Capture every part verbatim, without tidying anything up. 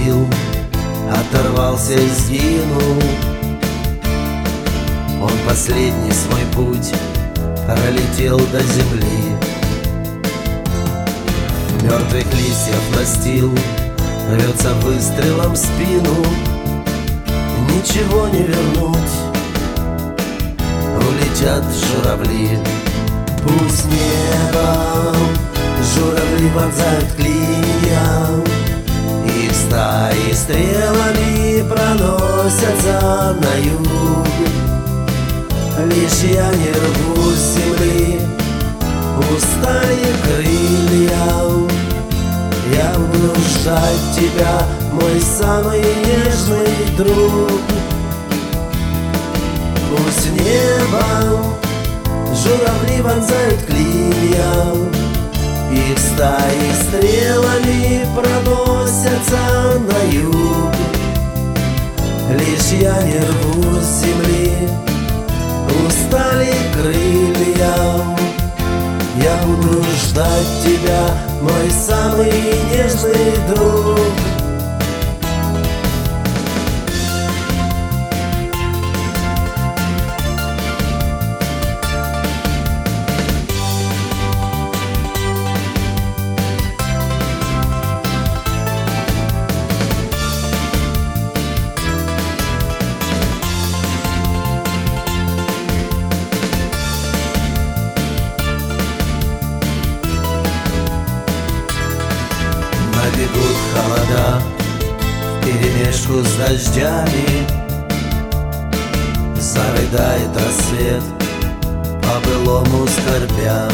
сил, оторвался и сгинул. Он последний свой путь пролетел до земли. Мертвых листьев настил рвется выстрелом в спину. Ничего не вернуть, улетят журавли. Пусть небом журавли вонзают клинья, их стаи стрелами проносятся на юг. Лишь я не рву с земли, устали крылья. Я буду ждать тебя, мой самый нежный друг. Пусть небом журавли вонзают клинья, их стаи стрелами проносятся на юг. Лишь я не рву с земли, устали крылья. Я буду ждать тебя, мой самый нежный друг. Бегут холода вперемешку с дождями. Зарыдает рассвет, по-былому скорбя.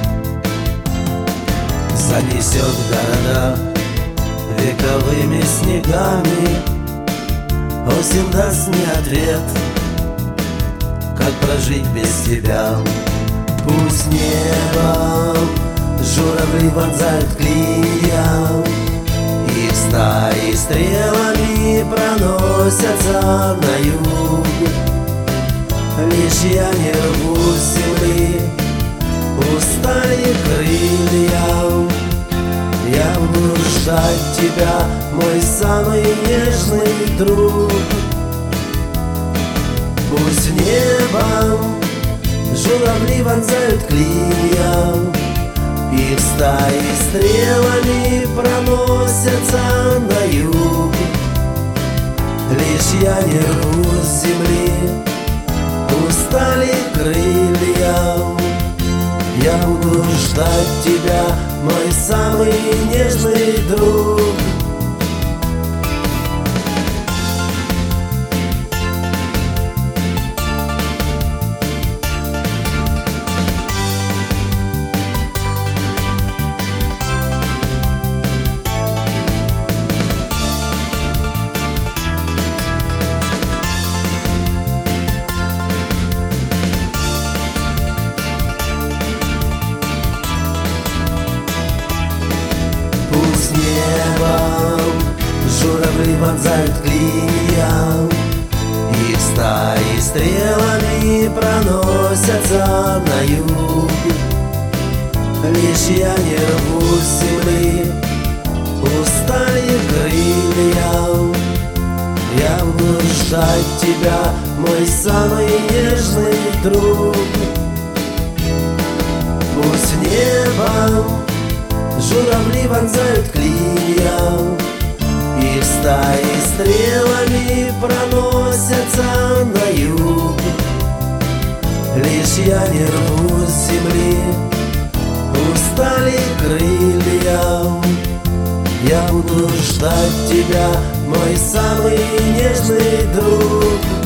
Занесет города вековыми снегами. Осень даст мне ответ, как прожить без тебя. Пусть небом журавли вонзают клинья, их стаи стрелами проносятся на юг. Лишь я не рву с земли, устали крылья. Я буду ждать тебя, мой самый нежный друг. Пусть небом журавли вонзают клинья, их стаи стрелами проносятся на юг. Лишь я не рву с земли, устали крылья. Я буду ждать тебя, мой самый нежный друг. С небом журавли вонзают клинья, их стаи стрелами проносятся на юг. Лишь я не рву с земли, устали крылья. Я буду ждать тебя, мой самый нежный друг. Пусть небом журавли вонзают клинья, их стаи стрелами проносятся на юг. Лишь я не рву с земли, устали крылья. Я буду ждать тебя, мой самый нежный друг.